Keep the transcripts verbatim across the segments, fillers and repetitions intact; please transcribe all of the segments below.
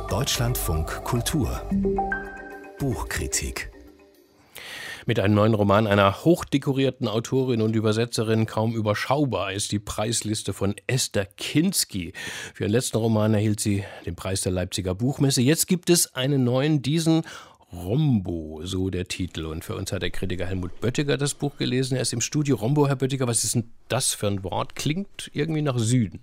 Deutschlandfunk Kultur Buchkritik. Mit einem neuen Roman einer hochdekorierten Autorin und Übersetzerin kaum überschaubar ist die Preisliste von Esther Kinsky. Für ihren letzten Roman erhielt sie den Preis der Leipziger Buchmesse. Jetzt gibt es einen neuen, diesen Rombo, so der Titel. Und für uns hat der Kritiker Helmut Böttiger das Buch gelesen. Er ist im Studio. Rombo, Herr Böttiger, was ist denn das für ein Wort? Klingt irgendwie nach Süden.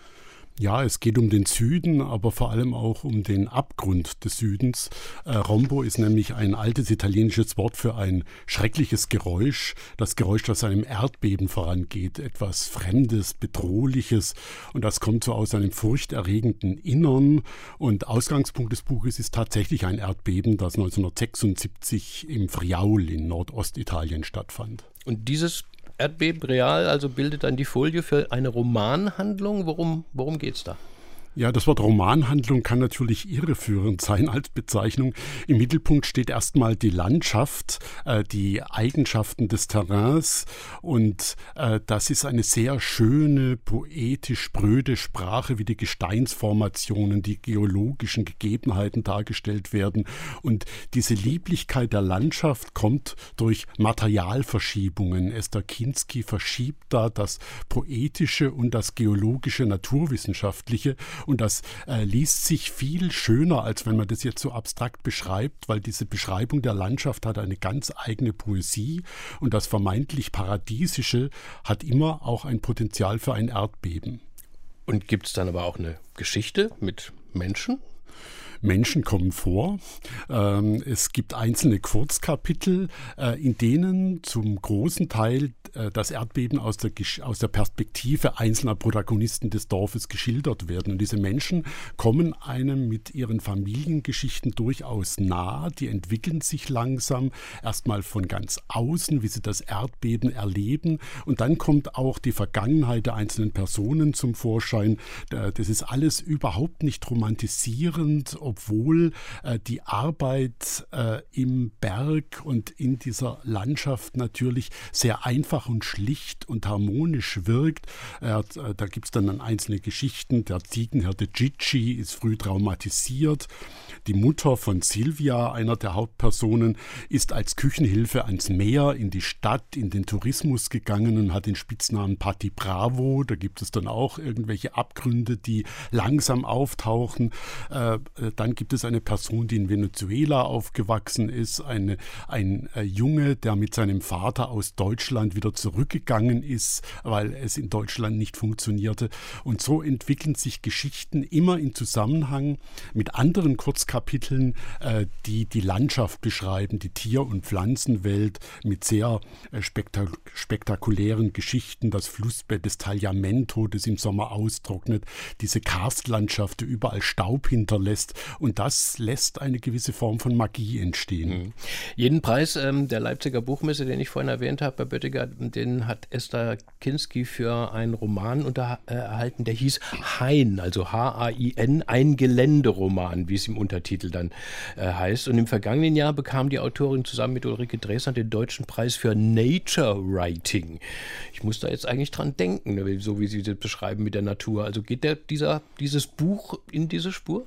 Ja, es geht um den Süden, aber vor allem auch um den Abgrund des Südens. Äh, Rombo ist nämlich ein altes italienisches Wort für ein schreckliches Geräusch. Das Geräusch, das einem Erdbeben vorangeht. Etwas Fremdes, Bedrohliches. Und das kommt so aus einem furchterregenden Innern. Und Ausgangspunkt des Buches ist tatsächlich ein Erdbeben, das neunzehnhundertsechsundsiebzig im Friaul in Nordostitalien stattfand. Und dieses Erdbeben real, also bildet dann die Folie für eine Romanhandlung. Worum, worum geht es da? Ja, das Wort Romanhandlung kann natürlich irreführend sein als Bezeichnung. Im Mittelpunkt steht erstmal die Landschaft, äh, die Eigenschaften des Terrains und äh, das ist eine sehr schöne, poetisch spröde Sprache, wie die Gesteinsformationen, die geologischen Gegebenheiten dargestellt werden. Und diese Lieblichkeit der Landschaft kommt durch Materialverschiebungen. Esther Kinsky verschiebt da das poetische und das geologische, naturwissenschaftliche. Und das äh, liest sich viel schöner, als wenn man das jetzt so abstrakt beschreibt, weil diese Beschreibung der Landschaft hat eine ganz eigene Poesie und das vermeintlich Paradiesische hat immer auch ein Potenzial für ein Erdbeben. Und gibt es dann aber auch eine Geschichte mit Menschen? Menschen kommen vor. Ähm, es gibt einzelne Kurzkapitel, äh, in denen zum großen Teil äh, das Erdbeben aus der, aus der Perspektive einzelner Protagonisten des Dorfes geschildert werden. Und diese Menschen kommen einem mit ihren Familiengeschichten durchaus nah. Die entwickeln sich langsam, erstmal von ganz außen, wie sie das Erdbeben erleben. Und dann kommt auch die Vergangenheit der einzelnen Personen zum Vorschein. Das ist alles überhaupt nicht romantisierend, obwohl äh, die Arbeit äh, im Berg und in dieser Landschaft natürlich sehr einfach und schlicht und harmonisch wirkt. Äh, da gibt es dann einzelne Geschichten. Der Ziegenhirte Gigi ist früh traumatisiert. Die Mutter von Silvia, einer der Hauptpersonen, ist als Küchenhilfe ans Meer, in die Stadt, in den Tourismus gegangen und hat den Spitznamen Patti Bravo. Da gibt es dann auch irgendwelche Abgründe, die langsam auftauchen. Äh, Dann gibt es eine Person, die in Venezuela aufgewachsen ist, eine, ein äh, Junge, der mit seinem Vater aus Deutschland wieder zurückgegangen ist, weil es in Deutschland nicht funktionierte. Und so entwickeln sich Geschichten immer in Zusammenhang mit anderen Kurzkapiteln, äh, die die Landschaft beschreiben, die Tier- und Pflanzenwelt mit sehr äh, spektak- spektakulären Geschichten, das Flussbett des Tagliamento, das im Sommer austrocknet, diese Karstlandschaft, die überall Staub hinterlässt. Und das lässt eine gewisse Form von Magie entstehen. Mhm. Jeden Preis ähm, der Leipziger Buchmesse, den ich vorhin erwähnt habe, Herr Böttiger, den hat Esther Kinsky für einen Roman unter, äh, erhalten, der hieß Hain, also H A I N, ein Geländeroman, wie es im Untertitel dann äh, heißt. Und im vergangenen Jahr bekam die Autorin zusammen mit Ulrike Dresner den Deutschen Preis für Nature Writing. Ich muss da jetzt eigentlich dran denken, so wie Sie das beschreiben mit der Natur. Also geht der, dieser, dieses Buch in diese Spur?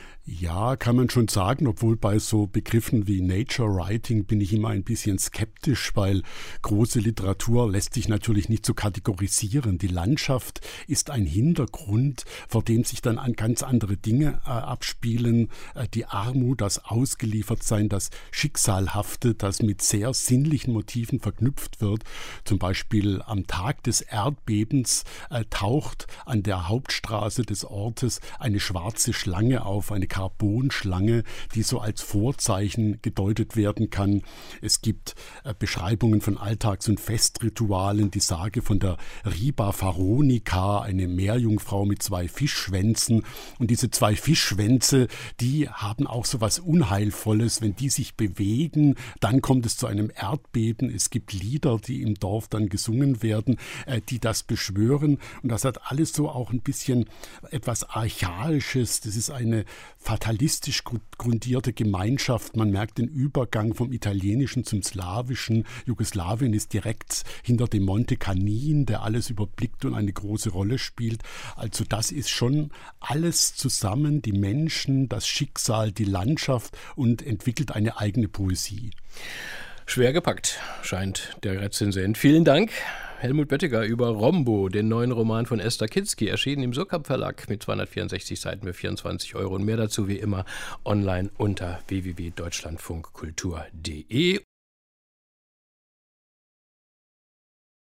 Ja, kann man schon sagen, obwohl bei so Begriffen wie Nature Writing bin ich immer ein bisschen skeptisch, weil große Literatur lässt sich natürlich nicht so kategorisieren. Die Landschaft ist ein Hintergrund, vor dem sich dann an ganz andere Dinge äh, abspielen. Äh, die Armut, das Ausgeliefertsein, das Schicksalhafte, das mit sehr sinnlichen Motiven verknüpft wird. Zum Beispiel am Tag des Erdbebens äh, taucht an der Hauptstraße des Ortes eine schwarze Schlange auf, eine Carbonschlange, die so als Vorzeichen gedeutet werden kann. Es gibt äh, Beschreibungen von Alltags- und Festritualen, die Sage von der Riba Faronica, eine Meerjungfrau mit zwei Fischschwänzen. Und diese zwei Fischschwänze, die haben auch so was Unheilvolles. Wenn die sich bewegen, dann kommt es zu einem Erdbeben. Es gibt Lieder, die im Dorf dann gesungen werden, äh, die das beschwören. Und das hat alles so auch ein bisschen etwas Archaisches. Das ist eine fatalistisch grundierte Gemeinschaft. Man merkt den Übergang vom Italienischen zum Slawischen. Jugoslawien ist direkt hinter dem Monte Canin, der alles überblickt und eine große Rolle spielt. Also das ist schon alles zusammen, die Menschen, das Schicksal, die Landschaft und entwickelt eine eigene Poesie. Schwer gepackt, scheint der Rezensent. Vielen Dank, Helmut Böttiger, über Rombo, den neuen Roman von Esther Kinsky, erschienen im Surkamp Verlag mit zweihundertvierundsechzig Seiten für vierundzwanzig Euro. Und mehr dazu wie immer online unter w w w punkt deutschlandfunkkultur punkt de.